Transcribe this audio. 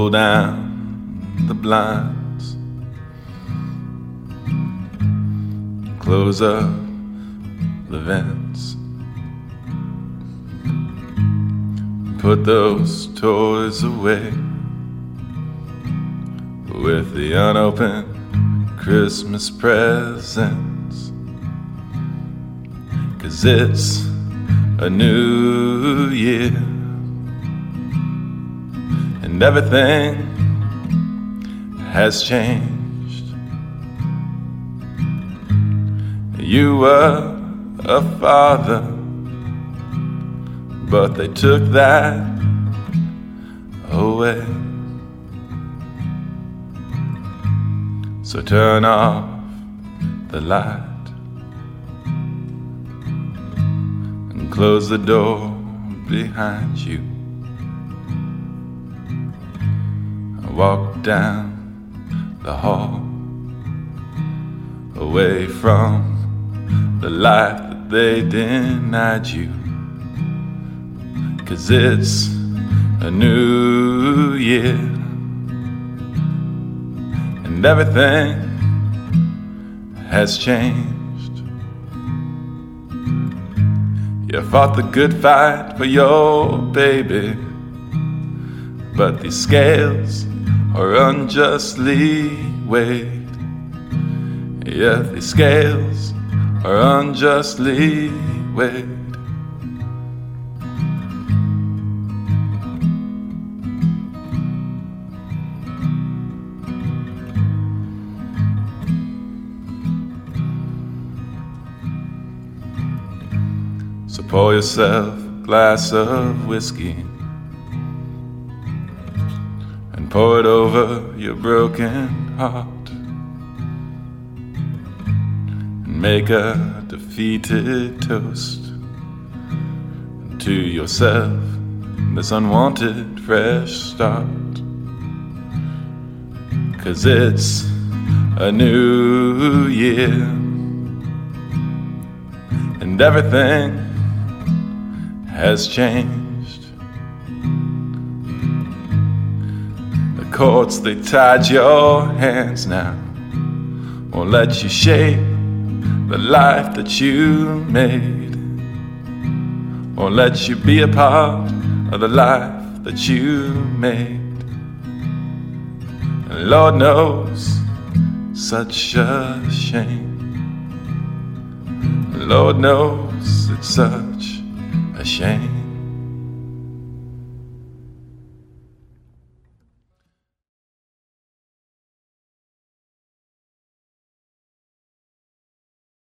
Pull down the blinds, close up the vents, put those toys away with the unopened Christmas presents. 'Cause it's a new year and everything has changed. You were a father, but they took that away. So turn off the light and close the door behind you. Walk down the hall, away from the life that they denied you. 'Cause it's a new year and everything has changed. You fought the good fight for your baby, but these scales are unjustly weighed. Yeah, these scales are unjustly weighed. So pour yourself a glass of whiskey and pour it over your broken heart, and make a defeated toast to yourself, this unwanted fresh start. 'Cause it's a new year and everything has changed. The cords, they tied your hands now, won't let you shape the life that you made, won't let you be a part of the life that you made. And Lord knows, such a shame. Lord knows it's such a shame.